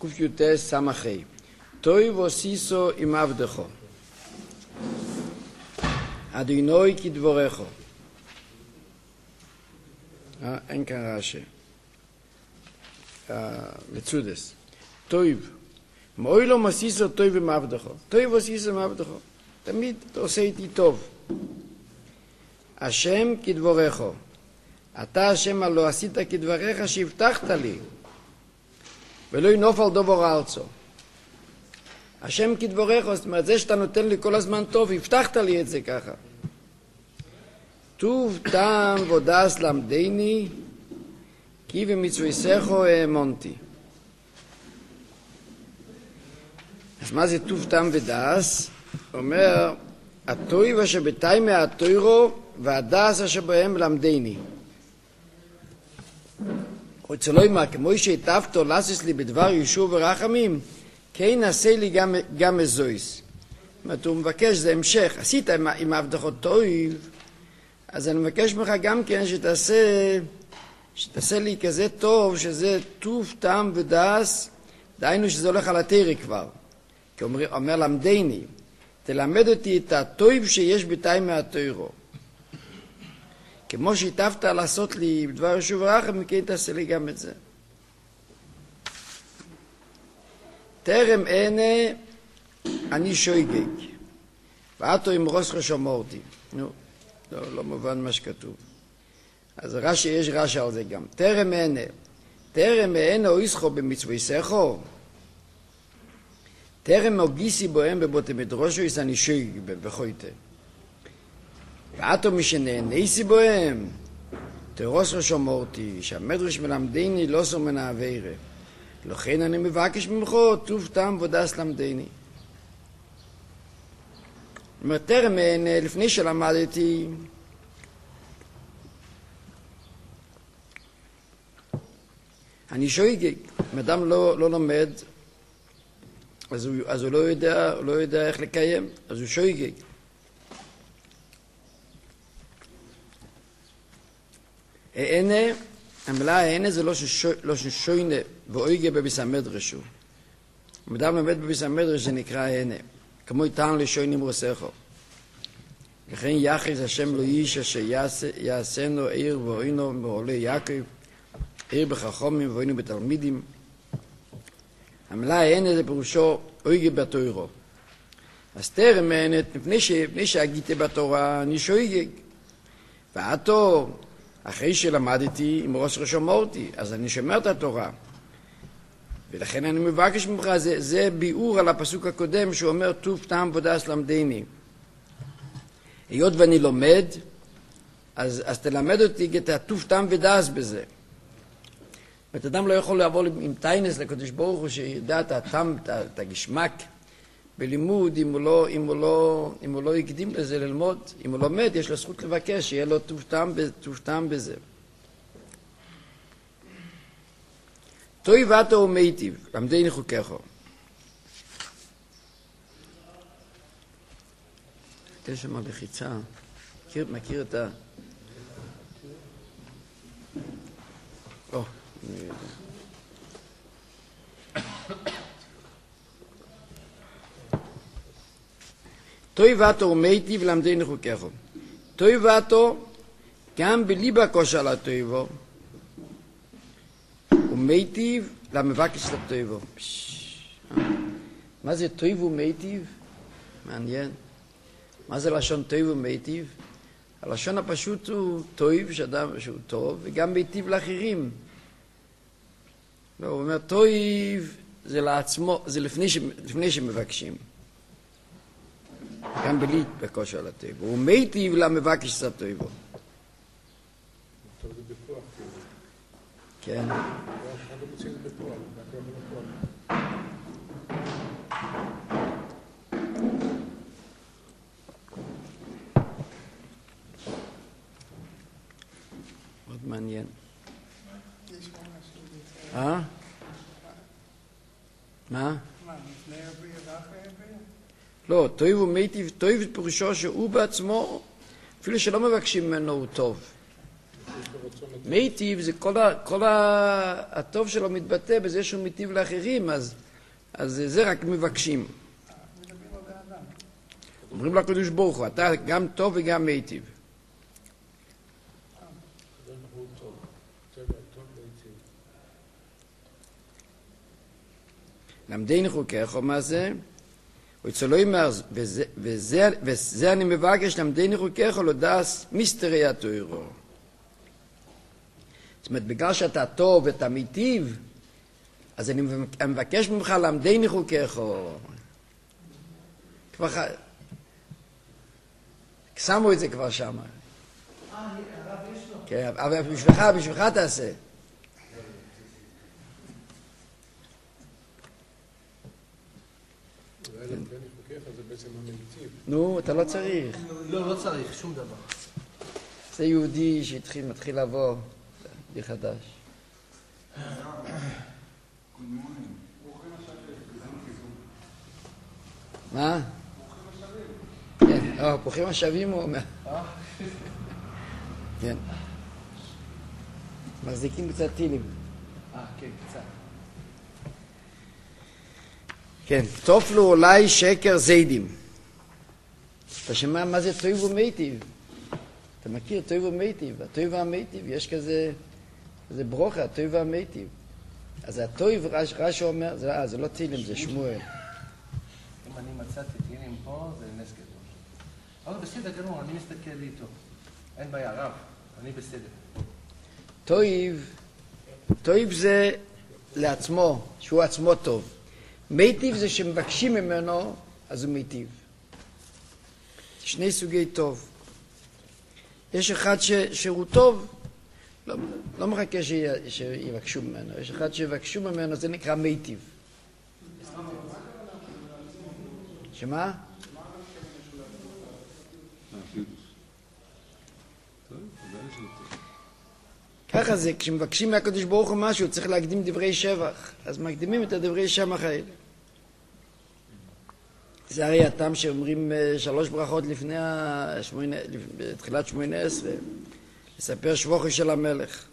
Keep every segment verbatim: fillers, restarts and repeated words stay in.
ק"ט סמ"ה. טוב עשיסו עם עבדך. אדינוי כדברך. אה, אין כאן רש"י. מצודס. טוב. מאוי לא מסיסו טוב עם עבדך. טוב עשיסו עם עבדך. תמיד אתה עושה איתי טוב. השם כדברך. אתה השם הלא עשית כדבריך שהבטחת לי. ולא ינופל דובר ארצו. השם כדברך, זאת אומרת, זה שאתה נותן לי כל הזמן טוב, הבטחת לי את זה ככה. טוב טעם ודס למדני, כי במצוותיך האמנתי. אז מה זה טוב טעם ודס? אומר, הטוב אשר בתיימי התוירו, והדס אשר בהם למדני. רוצה לא אמר, כמו שהטפתו לסס לי בדבר ישוע ורחמים, כן עשה לי גם, גם מזויס. זאת אומרת, הוא מבקש, זה המשך. עשית עם, עם עבדך טוב, אז אני מבקש ממך גם כן שתעשה, שתעשה לי כזה טוב, שזה טוב, טעם ודס, דהיינו שזה הולך על התירי כבר. כי הוא אומר, אומר למדני, תלמד אותי את הטוב שיש בתיימי התוירו. כמו שהטבת לעשות לי בדבר ישוע ורחמים, כן תעשה לי גם את זה. טרם ענה אני שויגג, ואתו עם ראש שמורתי. נו, לא, לא מובן מה שכתוב. אז רש"י, יש רש"י על זה גם. טרם ענה, טרם ענה או יסחו במצוותיך, טרם הוגיסי בוהם בבותי מדרושו, יש אני שויגג בחויתה. ואתו מי שנהניסי בוהם, תרוס שמורתי, שהמדרש מלמדני לא סור מן העבירה. לכן אני מבקש ממך, טוב טעם ודס למדני. אומר, טרם לפני שלמדתי, אני שויגג. אם אדם לא, לא לומד, אז הוא, אז הוא לא יודע, הוא לא יודע איך לקיים, אז הוא שויגג. הענה, המילה הענה זה לא ששוינה ואויגה בביס המדרשו. אם אדם לומד בביס המדרש זה נקרא הענה. כמו איתן לשוינים רוסךו. לכן יחס השם לא איש אשר יעשנו עיר ואוינו מעולי יעקב, עיר בחכמים ואוינו בתלמידים. המילה הענה זה פירושו אויגה בתוירו. אז תרם הענה, לפני שהגיתי בתורה אני שויגג. ועתו אחרי שלמדתי עם ראש ראש אמורתי, אז אני שומר את התורה. ולכן אני מבקש ממך, זה, זה ביאור על הפסוק הקודם שהוא אומר, טוב טעם ודס למדני. היות ואני לומד, אז, אז תלמד אותי את הטוב טעם ודס בזה. ואת אדם לא יכול לעבור עם טיינס לקדוש ברוך הוא, שידע את הטעם, את הגשמק בלימוד, אם הוא לא, אם הוא לא, אם הוא לא יקדים לזה ללמוד, אם הוא לומד, יש לו זכות לבקש, שיהיה לו טוב טעם, טוב טעם בזה. טוב ואתו ומיטיב, למדני חוקיך. יש שם לחיצה, מכיר, מכיר את ה... או, אני יודע. טוב ואתו ומיטיב למדני חוקיך. טוב ואתו, גם בליבה כושר לטובו, ומיטיב למבקש לטובו. מה זה טוב ומיטיב? מעניין. מה זה לשון טוב ומיטיב? הלשון הפשוט הוא טוב, שאדם שהוא טוב, וגם מיטיב לאחרים. לא, הוא אומר, טוב זה לעצמו, זה לפני, ש, לפני שמבקשים. גם בלי בכושר לטובו. ומיטיב למבקש לטובו. כן. מאוד מעניין. אה? מה? לא, טוב ומיטיב, טוב פירושו שהוא בעצמו, אפילו שלא מבקשים ממנו הוא טוב. מיטיב זה כל, ה, כל ה, הטוב שלו מתבטא בזה שהוא מיטיב לאחרים, אז, אז זה רק מבקשים. אומרים לקדוש ברוך הוא, אתה גם טוב וגם מיטיב. למדני חוקיך, מה זה? ואצלו אומר, וזה, וזה, וזה אני מבקש, למדני חוקיך, לא דס מיסטרי התוירו. זאת אומרת, בגלל שאתה טוב ואתה מיטיב, אז אני מבקש ממך למדני חוקיך. כבר ח... שמו את זה כבר שם. אה, הרב יש לו. כן, אבל בשבילך, בשבילך תעשה. נו, אתה לא צריך. לא, לא צריך, שום דבר. זה יהודי שהתחיל, מתחיל לבוא, זה חדש. מה? כן, אה, פוחים השווים הוא אומר. כן. מחזיקים קצת טילים. אה, כן, קצת. כן, תופלו אולי שקר זיידים. אתה שמע מה זה טוב ומיטיב? אתה מכיר טוב ומיטיב? הטוב והמיטיב, יש כזה, כזה ברוכה, הטוב והמיטיב. אז הטוב, רש"י אומר, זה, אה, זה לא טילים, זה שמואל. אם אני מצאתי טילים פה, זה נס גדול. אבל בסדר גמור, אני מסתכל איתו. אין בעיה, רב, אני בסדר. טוב, טוב זה לעצמו, שהוא עצמו טוב. מיטיב זה שמבקשים ממנו, אז הוא מיטיב. שני סוגי טוב. יש אחד ש, שהוא טוב, לא, לא מחכה ש, שיבקשו ממנו. יש אחד שיבקשו ממנו, זה נקרא מיטיב. שמה? ככה זה, כשמבקשים מהקדוש ברוך הוא משהו, צריך להקדים דברי שבח. אז מקדימים את הדברי שבח האלה. זה הרי הטעם שאומרים שלוש ברכות לפני השמונה, תחילת שמונה עשרה, לספר שבחו של המלך.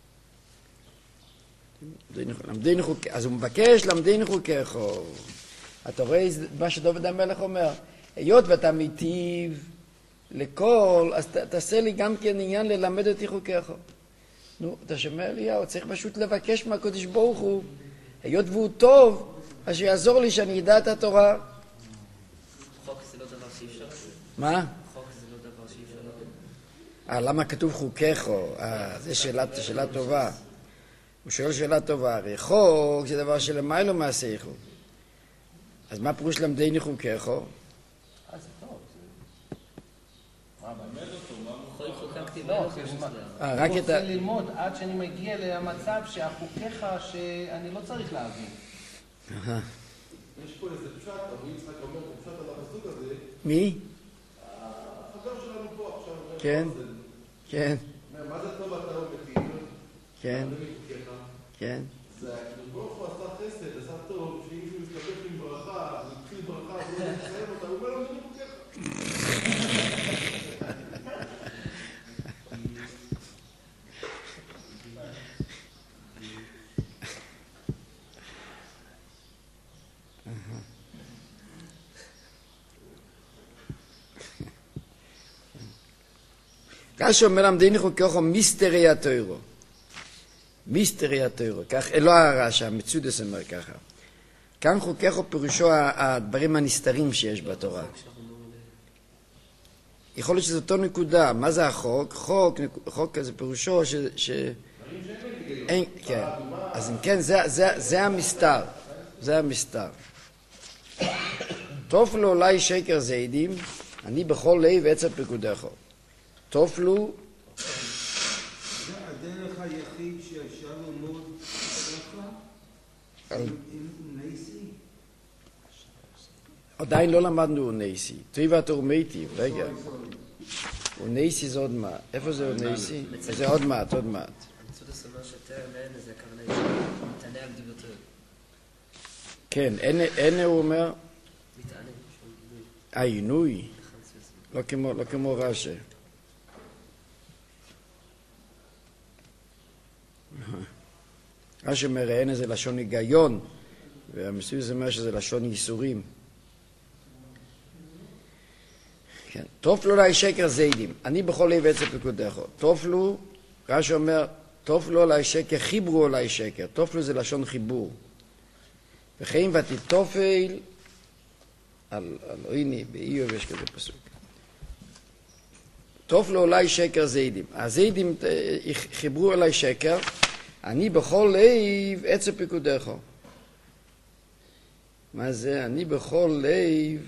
למדני חוקיך, אז הוא מבקש למדני חוקיך. אתה רואה מה שדוד המלך אומר, היות ואתה מיטיב לכל, אז ת, תעשה לי גם כן עניין ללמד אותי חוקיך. נו, אתה שומע אליהו, צריך פשוט לבקש מהקדוש ברוך הוא, היות והוא טוב, אז שיעזור לי שאני אדע את התורה. חוק זה לא דבר שאי אפשר? מה? חוק זה לא דבר שאי אפשר? אה, למה כתוב חוקיך? אה, זו שאלה, שאלה טובה. הוא שואל שאלה טובה, הרי חוק זה דבר שלמיילו מעשיכו. אז מה פירוש למדני חוקיך? אה, זה טוב. מה הבעיה? חוק חוקקתי לא, ולא זה חוק מה. אה, רק אני את רוצה ה... ללמוד עד שאני מגיע למצב שהחוקיך שאני לא צריך להבין. יש פה איזה פשט, אבי יצחק אומר, פשט על הפסוק הזה. מי? החבר שלנו פה עכשיו. כן, כן, מה זה טוב אתה לא מכיר? כן, כן. זה ברוך הוא עשה חסד, עשה טוב, שאם הוא מסתבך עם ברכה, הוא התחיל ברכה, הוא לא מסיים אותה, הוא אומר לו, אני חוקך. רש"י אומר למדני חוקיך מיסטרי התוירו. מיסטרי התוירו. כך, לא הרש"י, המצודס אומר ככה. כאן חוקיך פירושו הדברים הנסתרים שיש בתורה. יכול להיות שזו אותו נקודה. מה זה החוק? חוק, חוק זה פירושו ש... ש... אין, כן. אז אם כן, זה, זה, זה המסתר. זה המסתר. טוב לו אולי שקר זיידים, אני בכל לב עצר פקודך. תופלו. זה הדרך היחיד שאפשר ללמוד ככה? עם נסי? עדיין לא למדנו אונסי. טריבת אורמייטי, רגע. אונסי זה עוד מעט. איפה זה אונסי? זה עוד מעט, עוד מעט. המצודס אומר שטרם אין איזה הכוונה מתענה על דברתו. כן, אין הוא אומר, מתענה. אה, עינוי. לא כמו רש"י. רש"י אומר, אין איזה לשון היגיון, והמסויס אומר שזה לשון ייסורים. כן. תופלו עלי שקר זיידים, אני בכל לב עצב פקודךו. תופלו, רש"י אומר, תופלו עלי שקר, חיברו עלי שקר. תופלו זה לשון חיבור. וכן ותתופל על, על עיני, באיוב יש כזה פסוק. תופלו עלי שקר זיידים. הזיידים חיברו עלי שקר, אני בכל לב עצב פקודךו. מה זה? אני בכל לב...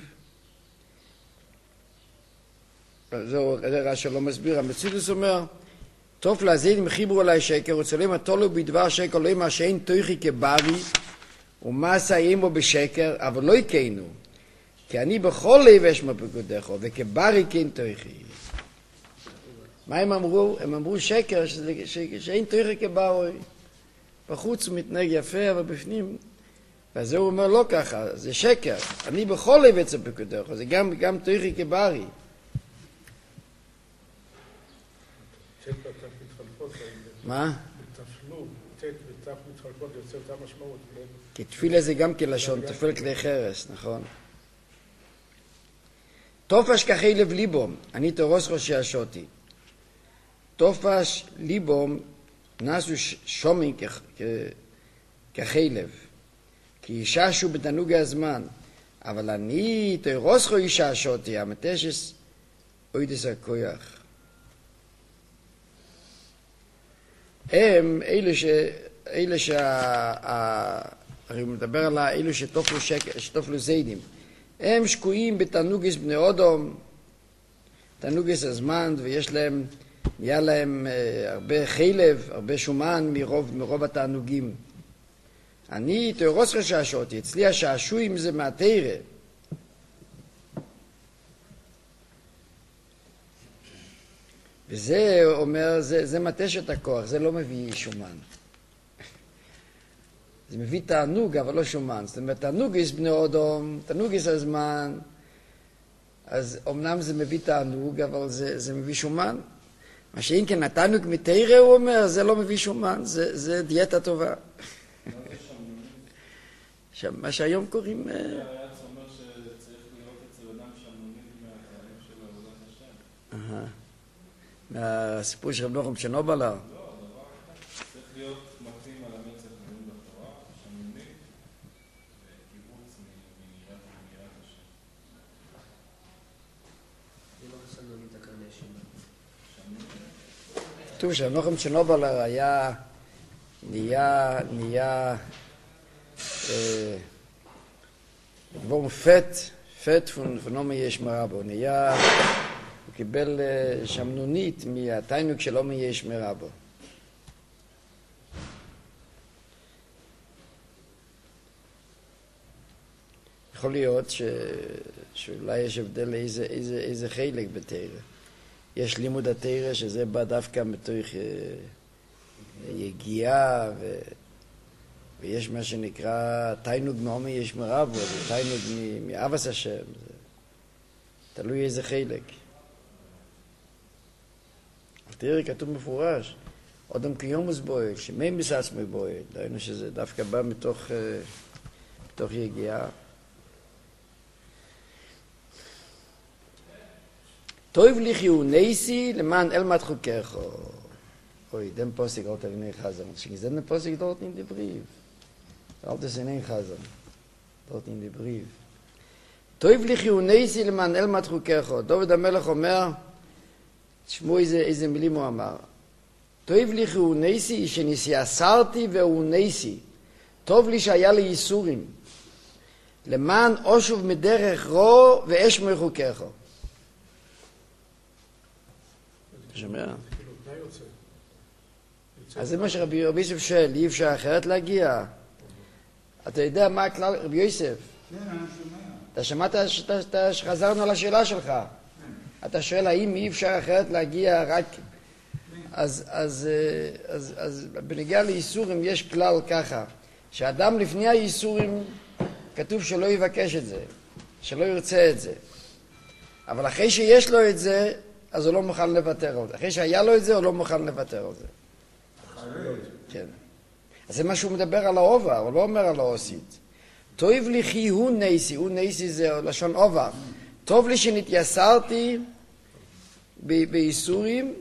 זהו, רש"י לא מסביר. המצידוס אומר, טוב להזידים חיברו עלי שקר, וצלם התולו בדבר שקר, לא מה שאין תויכי כברי, ומה עשאים בו בשקר, אבל לא יקיינו. כי אני בכל לב אשמע פקודךו, וכברי כן תויכי. מה הם אמרו? הם אמרו שקר, שזה, ש, שאין תויכי כברי. בחוץ הוא מתנהג יפה, אבל בפנים... ואז הוא אומר לא ככה, זה שקר. אני בכל לב אצל פקודךו, זה גם, גם תויכי כברי. מה? תפלו, תת ותף מתחלפות, זה יוצא אותה משמעות. כי תפילה זה גם כלשון, תפל כלי חרס, נכון. תופש כחי לב ליבום, אני תורוס ראשי השוטי. תופש ליבום נסו שומי כחי לב, כי יששו בתנוג הזמן, אבל אני תורוס ראשי השוטי, המתשס אוידס הכויח. הם אלה ש... אלה שה... הרי הוא מדבר על אלה שטופלו, שק... שטופלו זיידים. הם שקועים בתנוגס בני אודום, תנוגס הזמן, ויש להם, נהיה להם אה, הרבה חילב, הרבה שומן מרוב, מרוב התענוגים. אני תארוס חששות, אצלי השעשועים זה מהתירה. וזה אומר, זה, זה מתש את הכוח, זה לא מביא שומן. זה מביא תענוג, אבל לא שומן. זאת אומרת, תענוגס בני אודום, תענוגס הזמן, אז אמנם זה מביא תענוג, אבל זה, זה מביא שומן. מה שאם כן, התענוג מתירה, הוא אומר, זה לא מביא שומן, זה, זה דיאטה טובה. מה שהיום קוראים... היה אומר שצריך לראות אצל אדם שמנונים מהתארים של עבודת השם. מהסיפור של רב נחום צ'רנובלר. לא, דבר אחר. צריך להיות מתאים על המצח נאום בתורה, שמנונים, וקיבוץ מיראת השם. זה לא שמנונים את הקרני שמנונים. כתוב שרב נחום צ'רנובלר היה, נהיה, נהיה, בואו פט, פט פונומי יש מרבו, נהיה, הוא קיבל שמנונית מהתיינוק שלו מיש מרבו. יכול להיות ש... שאולי יש הבדל איזה, איזה, איזה חלק בתורה. יש לימוד התורה שזה בא דווקא מתוך יגיעה, ו... ויש מה שנקרא תיינוג מעומי יש מרבו, זה תיינוג מאבס השם, זה תלוי איזה חלק. תראה, כתוב מפורש, אודם קיומוס בועל, שמי מסעצמי בועל, דהיינו שזה דווקא בא מתוך, מתוך יגיעה. טוב לחיו נסי למען אלמד חוקך. אוי, dem Posig hat er nicht Chazan. Ich gesehen den Posig dort in den Brief. Alt ist in ein Chazan. Dort in den Brief. טוב לחיו נסי למען אלמד חוקך. דוד המלך אומר, תשמעו איזה, איזה מילים הוא אמר. טוב לחיו נסי שניסי אסרתי והוא נסי. טוב לי שהיה לי ייסורים. למען אושוב מדרך רו ואשמר חוקך. אתה שומע? אז זה מה שרבי יוסף שואל, אי אפשר אחרת להגיע. אתה יודע מה הכלל, רבי יוסף? אתה שמעת שחזרנו על השאלה שלך. אתה שואל האם אי אפשר אחרת להגיע רק... אז, אז, אז, אז בנגיע לאיסורים יש כלל ככה, שאדם לפני האיסורים כתוב שלא יבקש את זה, שלא ירצה את זה. אבל אחרי שיש לו את זה, אז הוא לא מוכן לוותר על זה. אחרי שהיה לו את זה, הוא לא מוכן לוותר על זה. כן. אז זה מה שהוא מדבר על העובר, הוא לא אומר על העושית. טוב לי כי הוא נסי, הוא נסי זה לשון עובר. טוב לי שנתייסרתי בייסורים,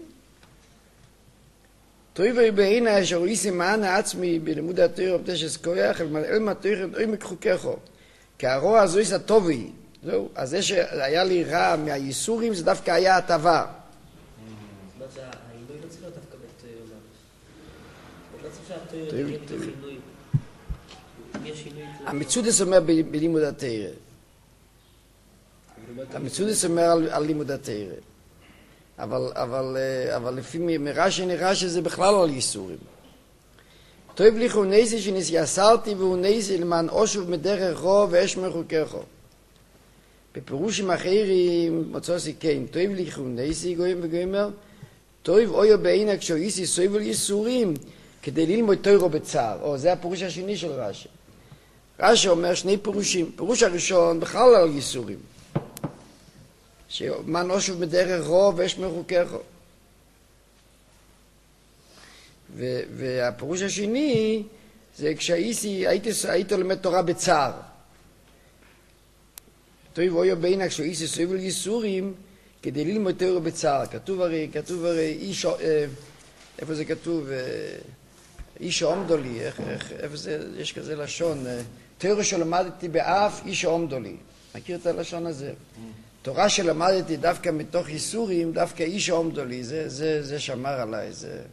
טוב לי בעיני אשר איסי מענה עצמי בלימוד התורה ובתשס כוח, אל מתוכן אוי מקחוקךו. כי הרוע הזו איסה טובי. זהו, אז זה שהיה לי רע מהייסורים זה דווקא היה הטבה. זאת אומרת שהעינוי לא צריך להיות דווקא בתורה ממש. לא צריך שהתורה יהיה מתוך עינוי. אם יש עינוי... המצודס אומר בלימוד התורה. המצודס אומר על, על לימוד התורה. אבל, אבל, אבל לפי מרש"י נראה שזה בכלל לא על ייסורים. טוב לי הוא נסי שנסייסרתי והוא נסי למען אושוב מדרך רוב ואש מחוקךו. בפירושים אחרים מצוא סיכן, טוב לי הוא נסי גויים וגוימר, טוב אויו בעינה כשהוא איסי סובל ייסורים כדי ללמוד תוירו בצער. או, זה הפירוש השני של רש"י. רש"י אומר שני פירושים. פירוש הראשון בכלל על ייסורים. שמען אושוב מדרך רוב ואש מחוקךו. והפירוש השני זה כשהייתי הייתי לומד תורה בצער. טוב אויו בעינה כשהוא איסי סובל ייסורים כדי ללמוד תורה בצער. כתוב הרי, כתוב הרי איש, איפה זה כתוב? איש עומדו לי, איך, איך, איפה זה, יש כזה לשון, תורה שלמדתי באף איש עומדו לי. מכיר את הלשון הזה? תורה שלמדתי דווקא מתוך ייסורים, דווקא איש עומדו לי, זה, זה, זה שמר עליי, זה...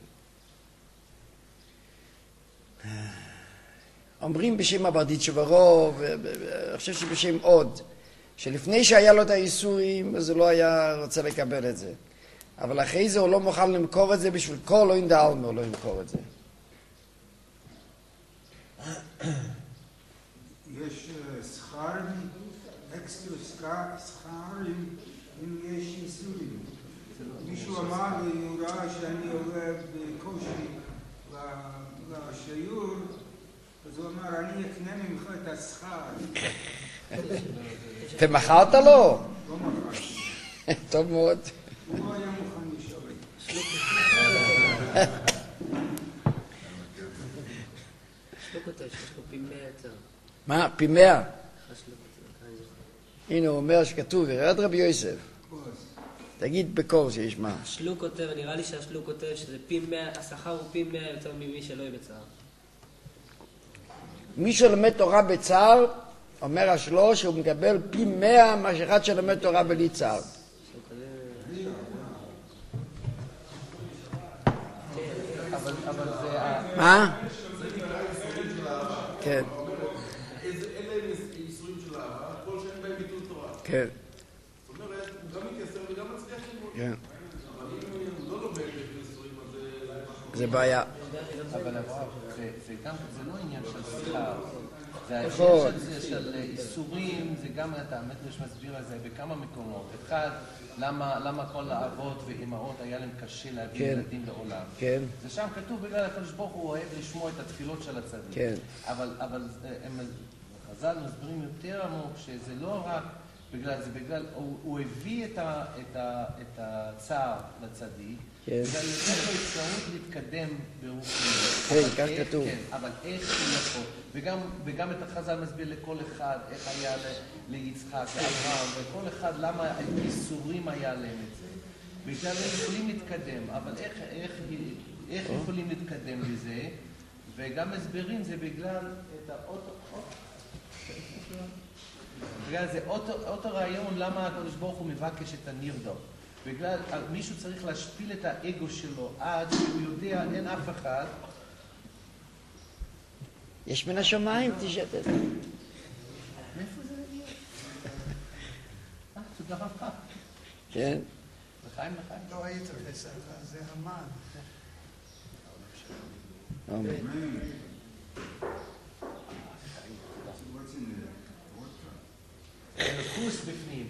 אומרים בשם הברדיצ'ברו, ואני חושב שבשם עוד, שלפני שהיה לו את הייסורים, אז הוא לא היה רוצה לקבל את זה. אבל אחרי זה הוא לא מוכן למכור את זה בשביל כל לא אינדאלמה, הוא לא ימכור את זה. יש שכרים, אקסטרה שכרים, אם יש ייסורים. מישהו אמר לי, הוא ראה שאני עולה בקושי לשיעור, אז הוא אמר, אני אקנה ממך את השכר. ומכרת לו? לא מכרתי. טוב מאוד. הוא לא היה מוכן לשלם. שלא כותב שיש לו פי מאה יותר. מה? פי מאה? הנה הוא אומר שכתוב, ירד רבי יוסף. תגיד בקור שיש מה. השלוק כותב, נראה לי שהשלוק כותב שזה פי מאה, השכר הוא פי מאה יותר ממי שלא יהיה בצער. מי שלומד תורה בצער, אומר השלו שהוא מקבל פי מאה מה שאחד שלומד תורה בלי צער. מה? כן. אלה ייסורים של אהבה, כל שאין בהם ביטול תורה. כן. זאת אומרת, הוא גם מתייסר וגם מצליח ללמוד. כן. אבל אם הוא לא לומד ייסורים, אז זה בעיה. אבל הרב, זה גם, זה לא עניין של שכר. זה העניין נכון. של זה, של איסורים, זה גם, אתה המדרש מסביר על זה בכמה מקומות. אחד, למה, למה כל האבות ואימהות היה להם קשה להביא כן. ילדים לעולם. כן. זה שם כתוב בגלל הקדוש ברוך הוא אוהב לשמוע את התפילות של הצדיק. כן. אבל, אבל הם, חז"ל מסבירים יותר עמוק שזה לא רק בגלל זה, בגלל, הוא, הוא הביא את, ה, את, ה, את הצער לצדיק, כן. בגלל יש לו אפשרות להתקדם ברוחים. כן, כך כתוב. כן, אבל איך הוא יכול? וגם, וגם את החז"ל מסביר לכל אחד, איך היה ל, ליצחק, לאברהם, וכל אחד למה איסורים היה להם את זה. בגלל הם יכולים להתקדם, אבל איך, איך, איך יכולים להתקדם בזה? וגם מסבירים זה בגלל את האוטו... בגלל זה אותו, אותו רעיון למה הקדוש ברוך הוא מבקש את הנרדוף. בגלל מישהו צריך להשפיל את האגו שלו עד שהוא יודע אין אף אחד. יש מן השמיים, תשתת. מאיפה זה מגיע? אה, תודה רבה. כן. לחיים, לחיים. לא היית בסדר, זה המן. אמן. כוס בפנים.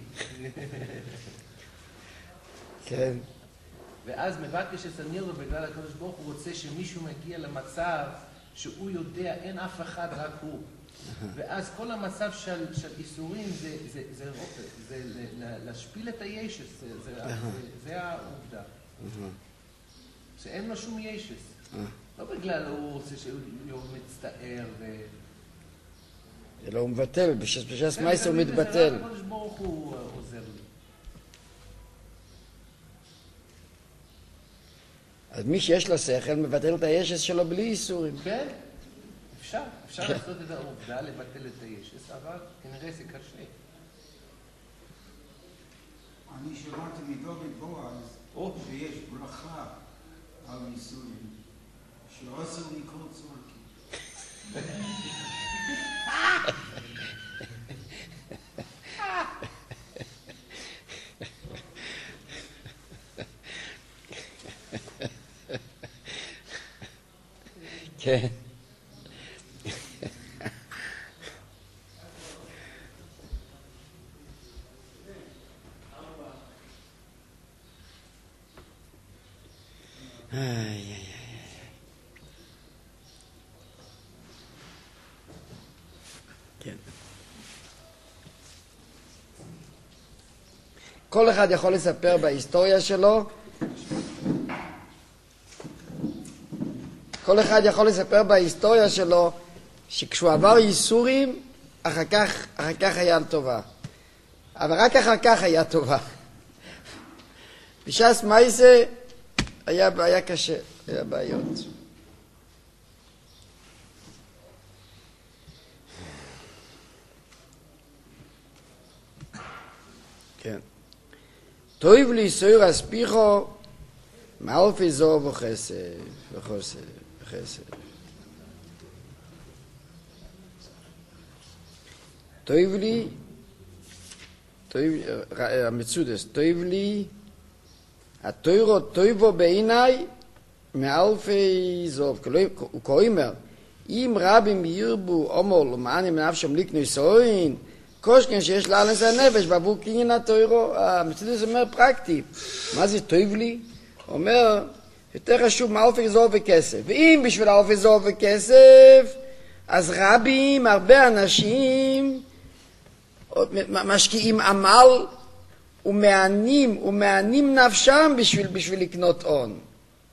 כן. ואז מבקש את הנרדוף בגלל הקדוש ברוך הוא רוצה שמישהו מגיע למצב שהוא יודע אין אף אחד רק הוא. ואז כל המצב של, של איסורים זה, זה, זה, זה, זה, זה להשפיל את הישס, זה, זה, זה, זה העובדה. שאין לו שום ישס. לא בגלל הוא רוצה שהוא מצטער ו... אלא הוא מבטל, בש"ס מייסר הוא מתבטל. הקדוש ברוך הוא עוזר לי. אז מי שיש לו שכל מבטל את הישס שלו בלי איסורים. כן, אפשר. אפשר לעשות את העובדה, לבטל את הישס, אבל כנראה זה קשה. אני שמעתי מדוד בועז שיש ברכה על נישואים, שעושה לקרוא צורקים. כן. איי, איי, איי. כן. כל אחד יכול לספר בהיסטוריה שלו, כל אחד יכול לספר בהיסטוריה שלו שכשהוא עבר ייסורים, אחר כך, אחר כך היה טובה. אבל רק אחר כך היה טובה. בש"ס מייסה היה בעיה קשה, היה בעיות. כן. טוב לי סויר אספיחו מאלפי זו וחסד, וחסד, וחסד. טוב לי, טוב, המצודס, טוב לי, התוירו טויבו בעיניי מאלפי זוב. הוא קוראים, אם רבים ירבו עומר למענים נפשם לקנו סוין, קושקן שיש לאלנס הנפש בעבור קניין התוירו. המצודס אומר פרקטי. מה זה טוב לי? הוא אומר, יותר חשוב מאלפי זוב וכסף. ואם בשביל אלפי זוב וכסף, אז רבים, הרבה אנשים, משקיעים עמל, ומענים, ומענים נפשם בשביל, בשביל לקנות הון.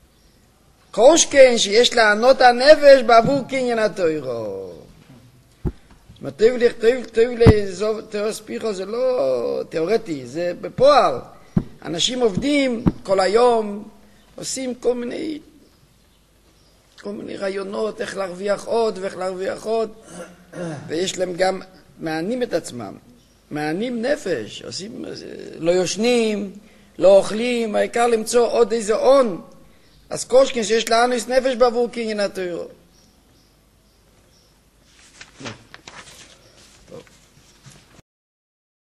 קושקן שיש לענות הנפש בעבור קניין התוירו. טוב לי, טוב, טוב לי, זו תיאור ספיחו, זה לא תיאורטי, זה בפועל. אנשים עובדים כל היום, עושים כל מיני, כל מיני רעיונות, איך להרוויח עוד ואיך להרוויח עוד, ויש להם גם, מענים את עצמם, מענים נפש, עושים, לא יושנים, לא אוכלים, העיקר למצוא עוד איזה הון. אז קושקין שיש לאנוס נפש בעבור קניין התוירו.